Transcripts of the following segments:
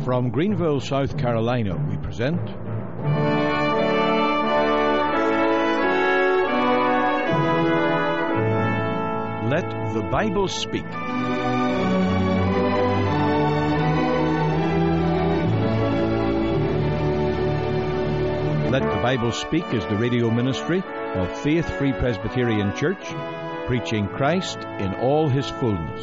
From Greenville, South Carolina, we present Let the Bible Speak. Let the Bible Speak is the radio ministry of Faith Free Presbyterian Church, preaching Christ in all His fullness.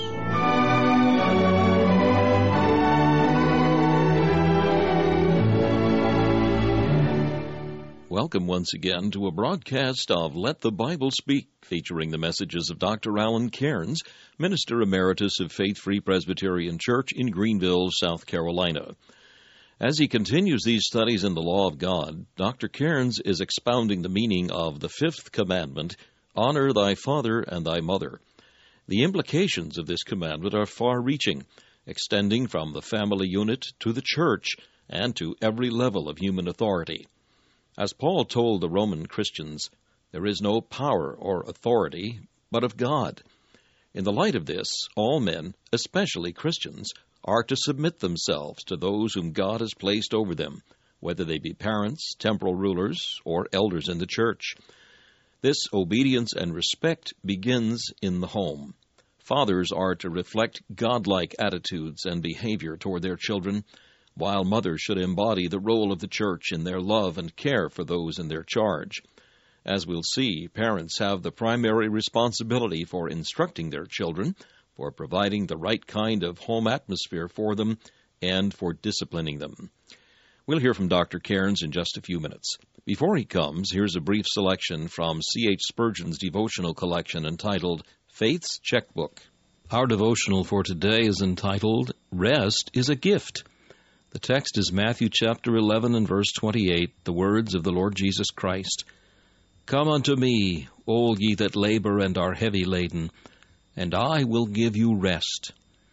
Welcome once again to a broadcast of Let the Bible Speak, featuring the messages of Dr. Alan Cairns, Minister Emeritus of Faith Free Presbyterian Church in Greenville, South Carolina. As he continues these studies in the law of God, Dr. Cairns is expounding the meaning of the fifth commandment, honor thy father and thy mother. The implications of this commandment are far-reaching, extending from the family unit to the church and to every level of human authority. As Paul told the Roman Christians, there is no power or authority but of God. In the light of this, all men, especially Christians, are to submit themselves to those whom God has placed over them, whether they be parents, temporal rulers, or elders in the church. This obedience and respect begins in the home. Fathers are to reflect godlike attitudes and behavior toward their children, while mothers should embody the role of the church in their love and care for those in their charge. As we'll see, parents have the primary responsibility for instructing their children, for providing the right kind of home atmosphere for them, and for disciplining them. We'll hear from Dr. Cairns in just a few minutes. Before he comes, here's a brief selection from C.H. Spurgeon's devotional collection entitled Faith's Checkbook. Our devotional for today is entitled, Rest is a Gift. The text is Matthew chapter 11 and verse 28, the words of the Lord Jesus Christ. Come unto me, all ye that labor and are heavy laden, and I will give you rest.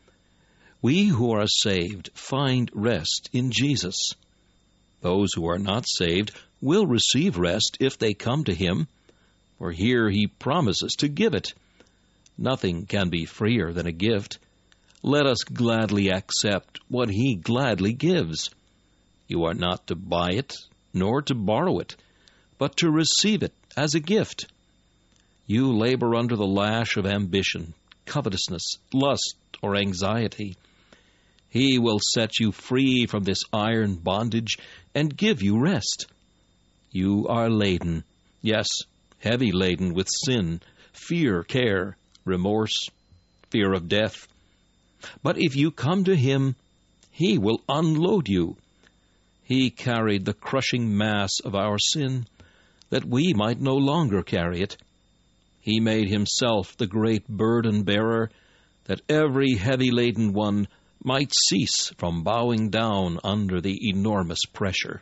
We who are saved find rest in Jesus. Those who are not saved will receive rest if they come to Him, for here He promises to give it. Nothing can be freer than a gift. Let us gladly accept what He gladly gives. You are not to buy it, nor to borrow it, but to receive it as a gift. You labor under the lash of ambition, covetousness, lust, or anxiety. He will set you free from this iron bondage and give you rest. You are laden, yes, heavy laden with sin, fear, care, remorse, fear of death. But if you come to Him, He will unload you. He carried the crushing mass of our sin, that we might no longer carry it. He made Himself the great burden-bearer, that every heavy-laden one might cease from bowing down under the enormous pressure.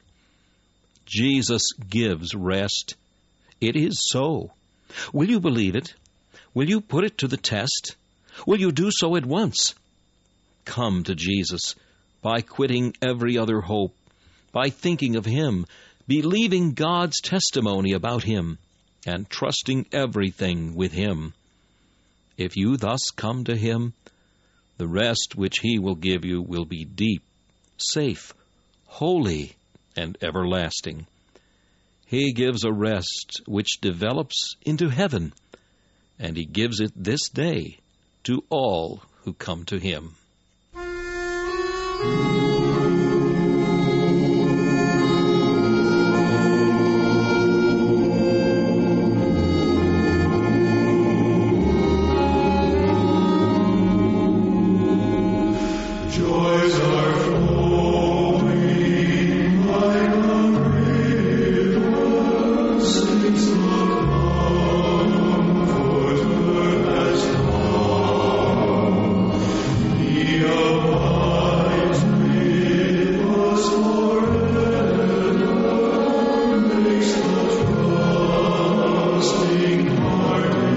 Jesus gives rest. It is so. Will you believe it? Will you put it to the test? Will you do so at once? Come to Jesus by quitting every other hope, by thinking of Him, believing God's testimony about Him, and trusting everything with Him. If you thus come to Him, the rest which He will give you will be deep, safe, holy, and everlasting. He gives a rest which develops into heaven, and He gives it this day to all who come to Him.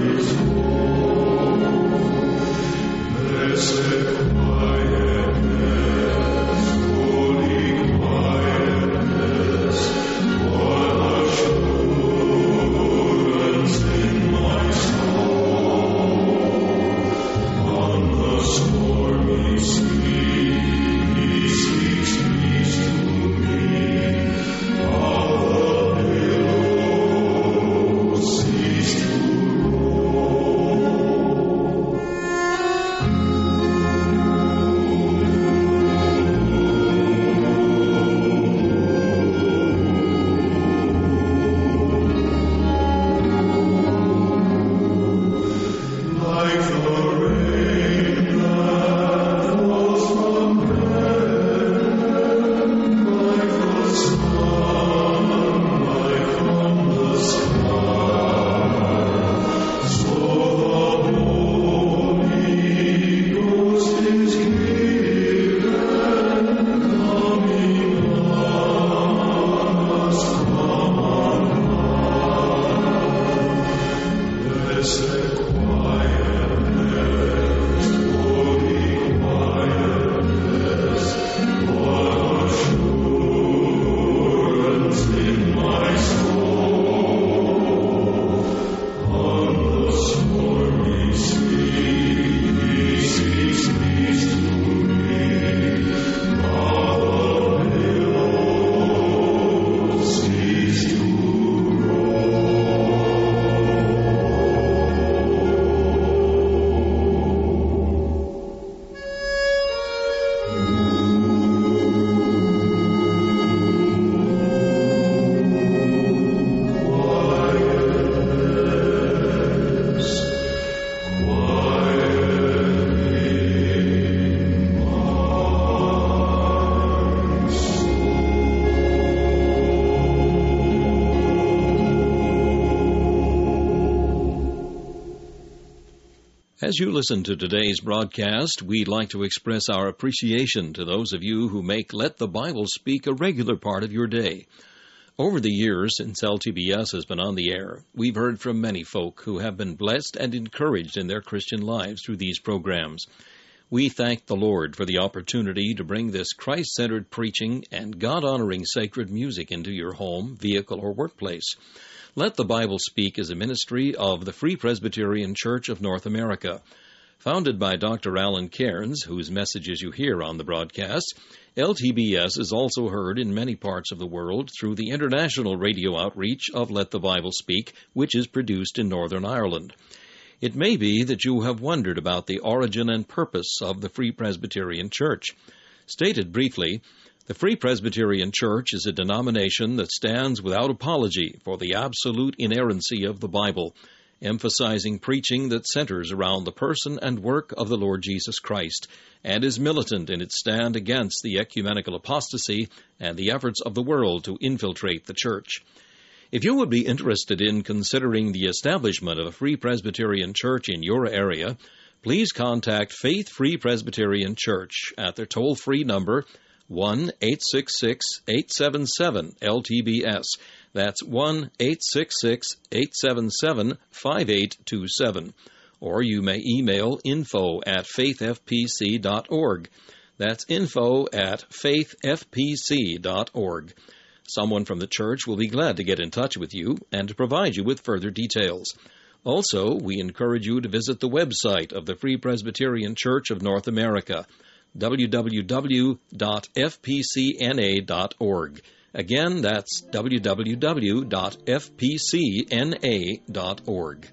Blessed quiet As you listen to today's broadcast, we'd like to express our appreciation to those of you who make Let the Bible Speak a regular part of your day. Over the years since LTBS has been on the air, we've heard from many folk who have been blessed and encouraged in their Christian lives through these programs. We thank the Lord for the opportunity to bring this Christ-centered preaching and God-honoring sacred music into your home, vehicle, or workplace. Let the Bible Speak is a ministry of the Free Presbyterian Church of North America. Founded by Dr. Alan Cairns, whose messages you hear on the broadcast, LTBS is also heard in many parts of the world through the international radio outreach of Let the Bible Speak, which is produced in Northern Ireland. It may be that you have wondered about the origin and purpose of the Free Presbyterian Church. Stated briefly, the Free Presbyterian Church is a denomination that stands without apology for the absolute inerrancy of the Bible, emphasizing preaching that centers around the person and work of the Lord Jesus Christ, and is militant in its stand against the ecumenical apostasy and the efforts of the world to infiltrate the church. If you would be interested in considering the establishment of a Free Presbyterian Church in your area, please contact Faith Free Presbyterian Church at their toll-free number 1-866-877-LTBS. That's 1-866-877-5827. Or you may email info@faithfpc.org. That's info@faithfpc.org. Someone from the church will be glad to get in touch with you and to provide you with further details. Also, we encourage you to visit the website of the Free Presbyterian Church of North America, www.fpcna.org. Again, that's www.fpcna.org.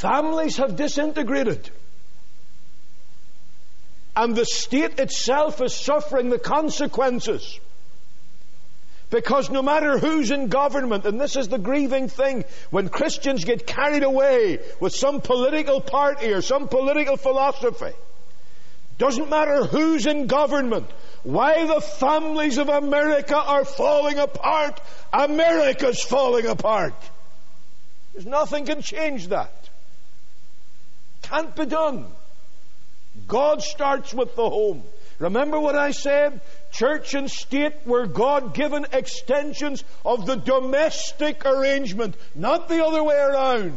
Families have disintegrated. And the state itself is suffering the consequences. Because no matter who's in government, and this is the grieving thing, when Christians get carried away with some political party or some political philosophy, doesn't matter who's in government, why the families of America are falling apart, America's falling apart. There's nothing can change that. Can't be done. God starts with the home. Remember what I said? Church and state were God-given extensions of the domestic arrangement, not the other way around.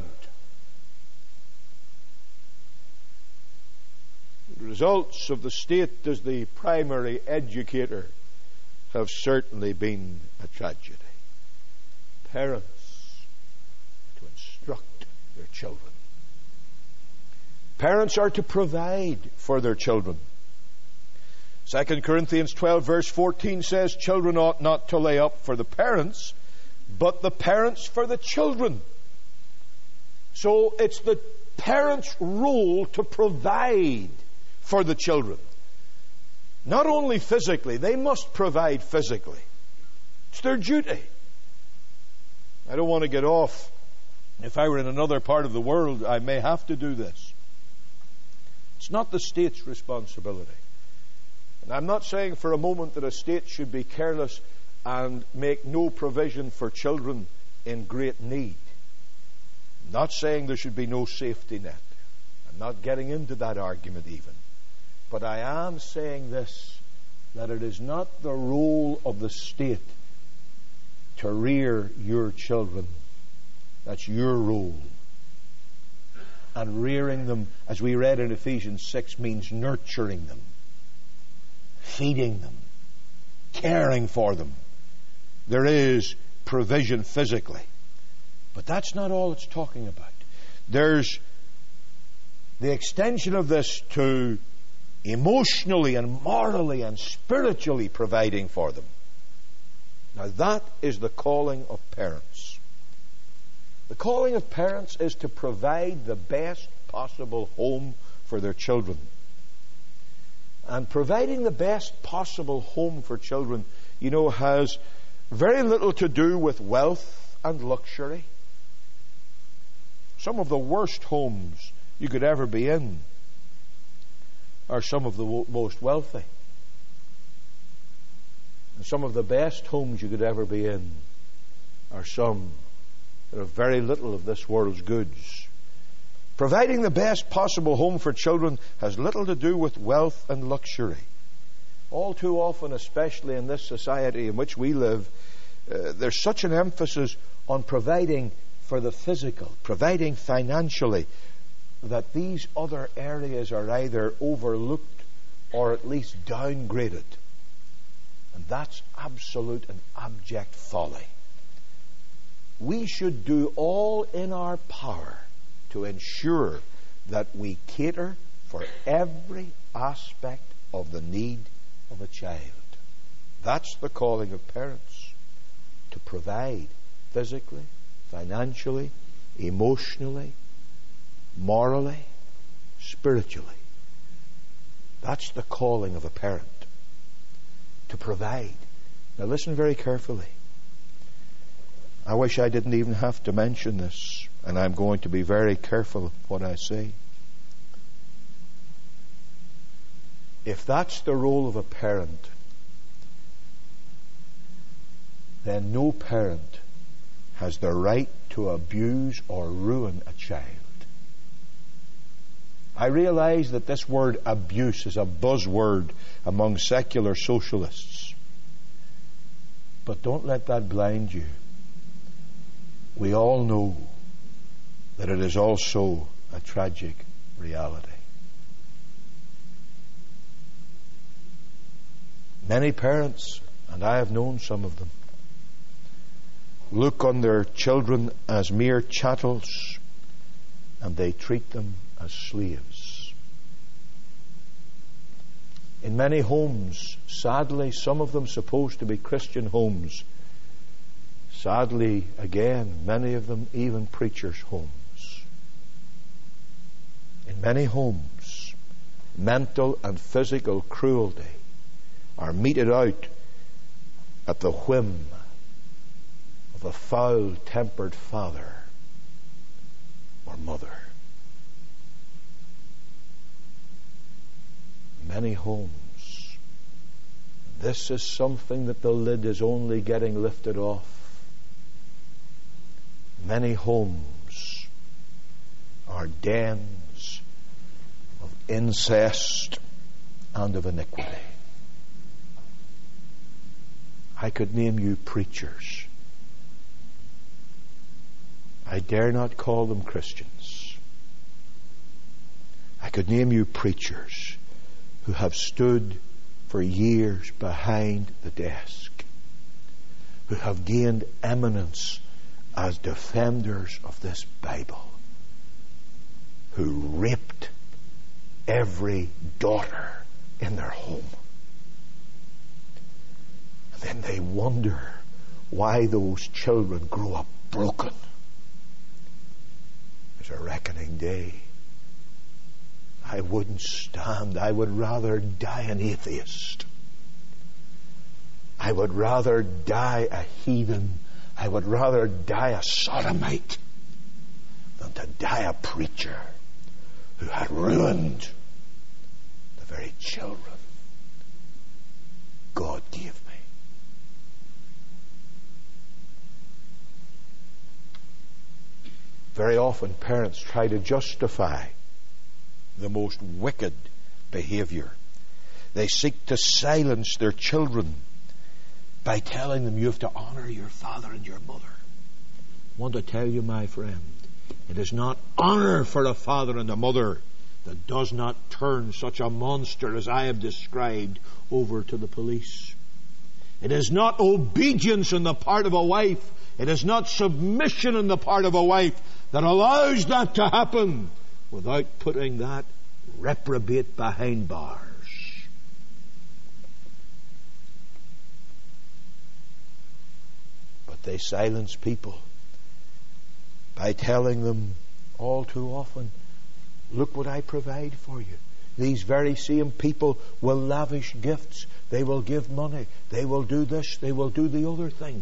The results of the state as the primary educator have certainly been a tragedy. Parents to instruct their children. Parents are to provide for their children. 2 Corinthians 12 verse 14 says, children ought not to lay up for the parents, but the parents for the children. So it's the parents' role to provide for the children. Not only physically, they must provide physically. It's their duty. I don't want to get off. If I were in another part of the world, I may have to do this. It's not the state's responsibility. And I'm not saying for a moment that a state should be careless and make no provision for children in great need. I'm not saying there should be no safety net. I'm not getting into that argument even. But I am saying this, that it is not the role of the state to rear your children. That's your role. And rearing them, as we read in Ephesians 6, means nurturing them, feeding them, caring for them. There is provision physically. But that's not all it's talking about. There's the extension of this to emotionally and morally and spiritually providing for them. Now that is the calling of parents. The calling of parents is to provide the best possible home for their children. And providing the best possible home for children, has very little to do with wealth and luxury. Some of the worst homes you could ever be in are some of the most wealthy. And some of the best homes you could ever be in are some that have very little of this world's goods. Providing the best possible home for children has little to do with wealth and luxury. All too often, especially in this society in which we live, there's such an emphasis on providing for the physical, providing financially, that these other areas are either overlooked or at least downgraded. And that's absolute and abject folly. We should do all in our power to ensure that we cater for every aspect of the need of a child. That's the calling of parents, to provide physically, financially, emotionally, morally, spiritually. That's the calling of a parent, to provide. Now listen very carefully. I wish I didn't even have to mention this, and I'm going to be very careful what I say. If that's the role of a parent, then no parent has the right to abuse or ruin a child. I realize that this word abuse is a buzzword among secular socialists. But don't let that blind you. We all know that it is also a tragic reality. Many parents, and I have known some of them, look on their children as mere chattels, and they treat them as slaves. In many homes, sadly, some of them supposed to be Christian homes, sadly, again, many of them even preachers' homes. In many homes, mental and physical cruelty are meted out at the whim of a foul-tempered father or mother. Many homes. This is something that the lid is only getting lifted off. Many homes are dens of incest and of iniquity. I could name you preachers. I dare not call them Christians. I could name you preachers who have stood for years behind the desk, who have gained eminence as defenders of this Bible, who raped every daughter in their home. And then they wonder why those children grow up broken. There's a reckoning day. I wouldn't stand. I would rather die an atheist. I would rather die a heathen. I would rather die a sodomite than to die a preacher who had ruined the very children God gave me. Very often parents try to justify the most wicked behavior. They seek to silence their children by telling them you have to honor your father and your mother. I want to tell you, my friend, it is not honor for a father and a mother that does not turn such a monster as I have described over to the police. It is not obedience on the part of a wife. It is not submission on the part of a wife that allows that to happen without putting that reprobate behind bars. But they silence people by telling them all too often, look what I provide for you. These very same people will lavish gifts. They will give money. They will do this. They will do the other thing.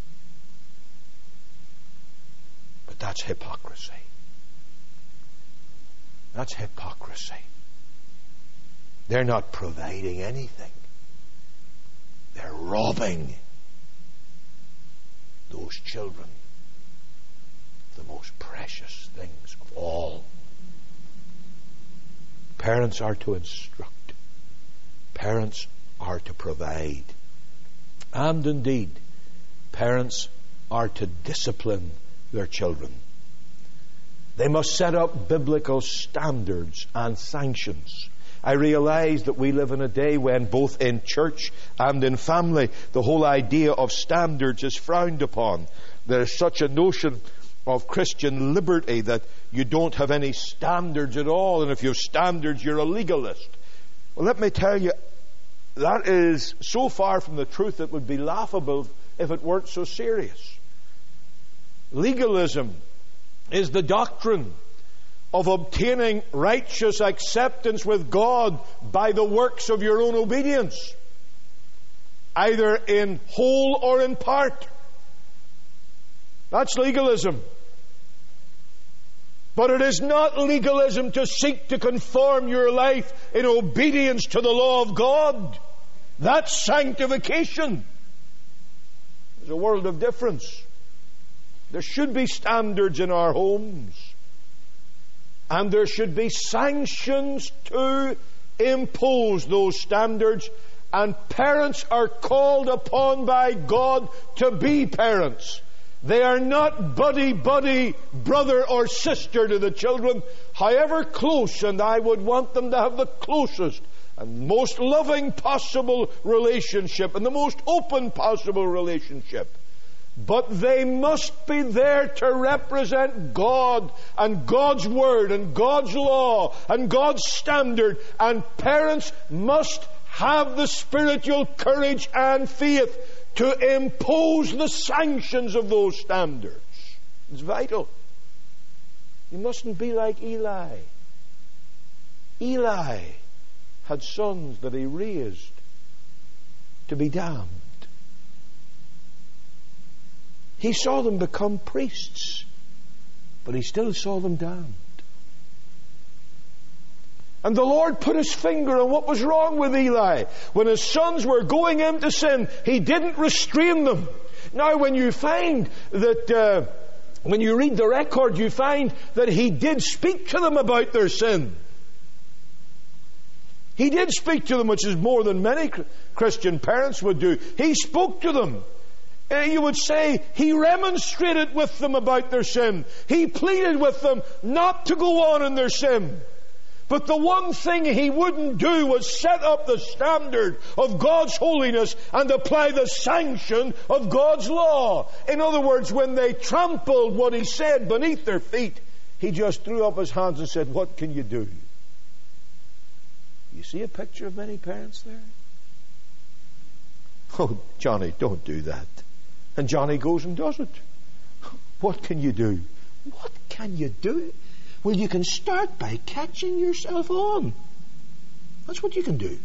But that's hypocrisy. That's hypocrisy. They're not providing anything. They're robbing those children of the most precious things of all. Parents are to instruct. Parents are to provide. And indeed, parents are to discipline their children. They must set up biblical standards and sanctions. I realize that we live in a day when both in church and in family, the whole idea of standards is frowned upon. There is such a notion of Christian liberty that you don't have any standards at all, and if you have standards, you're a legalist. Well, let me tell you, that is so far from the truth it would be laughable if it weren't so serious. Legalism is the doctrine of obtaining righteous acceptance with God by the works of your own obedience, either in whole or in part. That's legalism. But it is not legalism to seek to conform your life in obedience to the law of God. That's sanctification. There's a world of difference. There should be standards in our homes. And there should be sanctions to impose those standards. And parents are called upon by God to be parents. They are not buddy, brother or sister to the children, however close, and I would want them to have the closest and most loving possible relationship and the most open possible relationship. But they must be there to represent God and God's Word and God's law and God's standard. And parents must have the spiritual courage and faith to impose the sanctions of those standards. It's vital. You mustn't be like Eli. Eli had sons that he raised to be damned. He saw them become priests, but he still saw them damned. And the Lord put his finger on what was wrong with Eli. When his sons were going into sin, he didn't restrain them. Now, when you find that, when you read the record, you find that he did speak to them about their sin. He did speak to them, which is more than many Christian parents would do. He spoke to them. You would say he remonstrated with them about their sin. He pleaded with them not to go on in their sin. But the one thing he wouldn't do was set up the standard of God's holiness and apply the sanction of God's law. In other words, when they trampled what he said beneath their feet, he just threw up his hands and said, "What can you do?" You see a picture of many parents there? "Oh, Johnny, don't do that." And Johnny goes and does it. What can you do? What can you do? Well, you can start by catching yourself on. That's what you can do.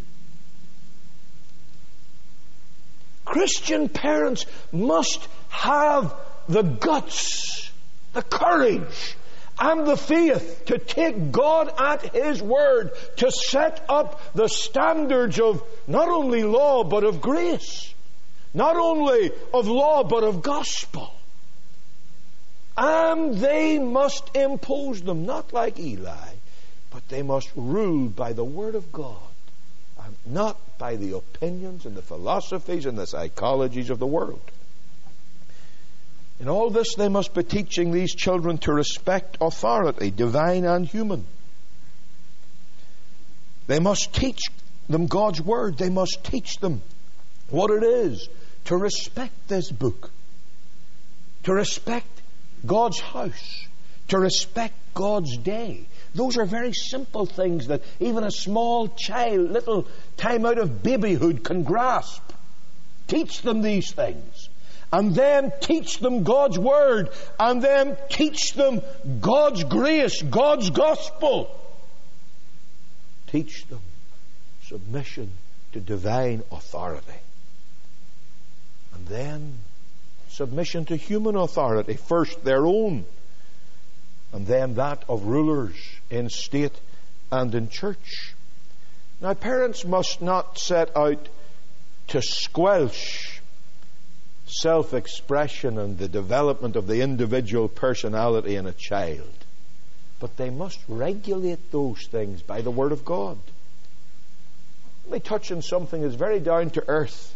Christian parents must have the guts, the courage, and the faith to take God at His word, to set up the standards of not only law but of grace, not only of law but of gospel. And they must impose them, not like Eli, but they must rule by the Word of God, and not by the opinions and the philosophies and the psychologies of the world. In all this, they must be teaching these children to respect authority, divine and human. They must teach them God's Word. They must teach them what it is to respect this book, to respect God's house, to respect God's day. Those are very simple things that even a small child, little time out of babyhood, can grasp. Teach them these things. And then teach them God's Word. And then teach them God's grace, God's gospel. Teach them submission to divine authority. And then submission to human authority, first their own, and then that of rulers in state and in church. Now, parents must not set out to squelch self-expression and the development of the individual personality in a child, but they must regulate those things by the Word of God. Let me touch on something that's very down to earth.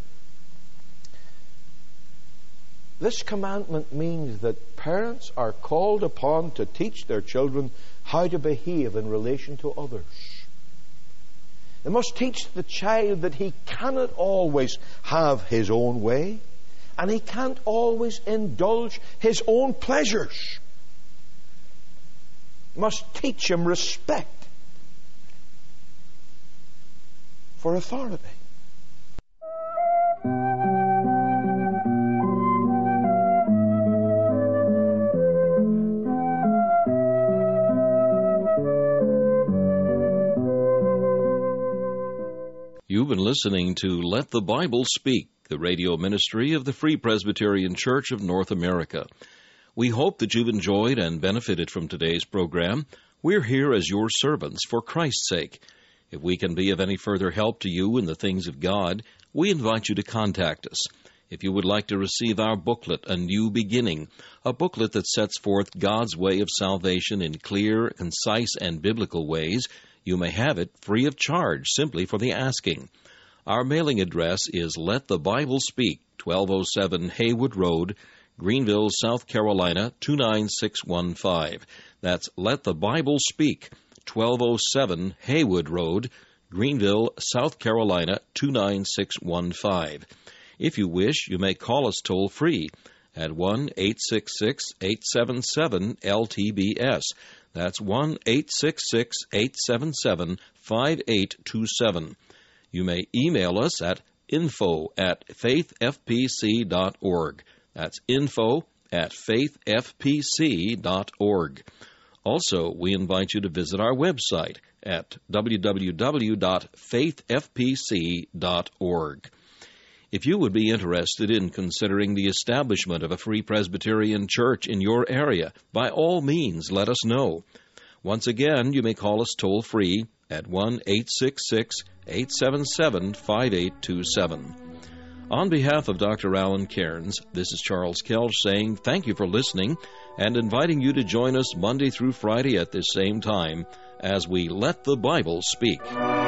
This commandment means that parents are called upon to teach their children how to behave in relation to others. They must teach the child that he cannot always have his own way, and he can't always indulge his own pleasures. They must teach him respect for authority. You've been listening to Let the Bible Speak, the radio ministry of the Free Presbyterian Church of North America. We hope that you've enjoyed and benefited from today's program. We're here as your servants for Christ's sake. If we can be of any further help to you in the things of God, we invite you to contact us. If you would like to receive our booklet, A New Beginning, a booklet that sets forth God's way of salvation in clear, concise, and biblical ways, you may have it free of charge, simply for the asking. Our mailing address is Let the Bible Speak, 1207 Haywood Road, Greenville, South Carolina, 29615. That's Let the Bible Speak, 1207 Haywood Road, Greenville, South Carolina, 29615. If you wish, you may call us toll-free at 1-866-877-LTBS. That's 1-866-877-5827. You may email us at info@faithfpc.org. That's info@faithfpc.org. Also, we invite you to visit our website at www.faithfpc.org. If you would be interested in considering the establishment of a Free Presbyterian Church in your area, by all means, let us know. Once again, you may call us toll-free at 1-866-877-5827. On behalf of Dr. Alan Cairns, this is Charles Kelch saying thank you for listening and inviting you to join us Monday through Friday at this same time as we Let the Bible Speak.